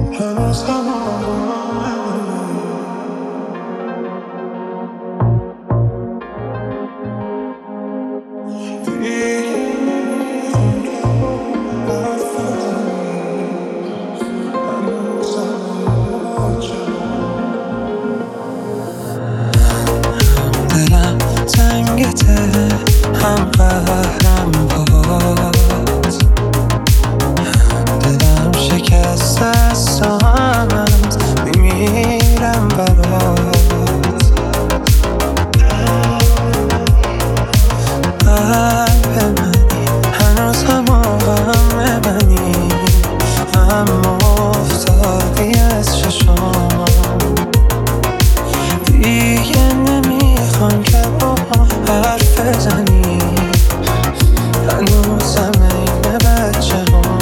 هنوز هم دلم تنگته هم قهرم باز دلم شکست است و همت میمیرم برات قلب منی هنوز هم غم منی اما افتادی از چشام دیگه نمیخوام که با حرف بزنی هنوزم این بچه ها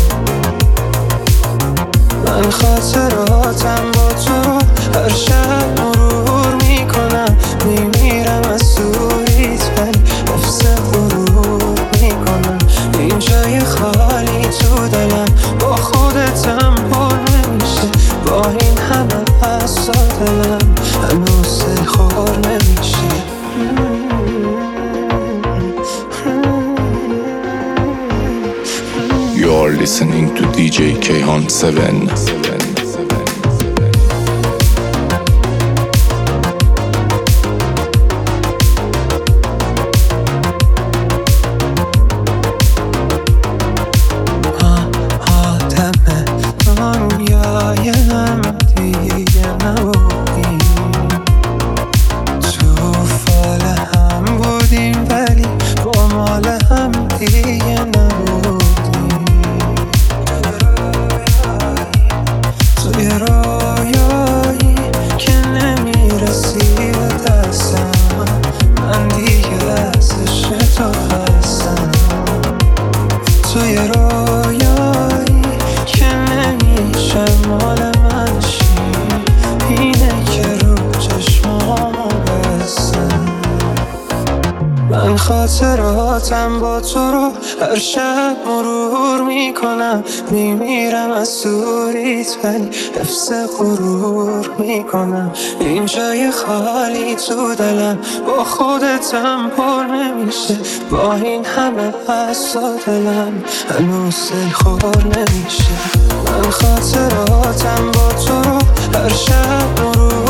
من خاطراتم با تو هر شب مرور میکنم میمیرم از دوریت ولی حفظ غرور میکنم این جای خالی تو دلم با خودتم پر نمیشه با این همه حسا دلم هنوز دلخور نمیشه You are listening to DJ Kayhan 7. آدم دنیای هم دیگه نبودیم تو فال هم بودیم ولی با مال هم دیگه نبودیم توی رویایی که نمیرسی به دستم من دیگه از عشق تو خستم توی رویایی که نمیشه مال من شی اینه که رو چشمامو بستم من خاطراتم با تو رو هر شب مرور میکنم میمیرم از دوریت ولی حفظ غرور میکنم این جای خالی تو دلم با خودتم پر نمیشه با این همه حسا دلم هنوز دلخور نمیشه من خاطراتم با تو رو هر شب مرور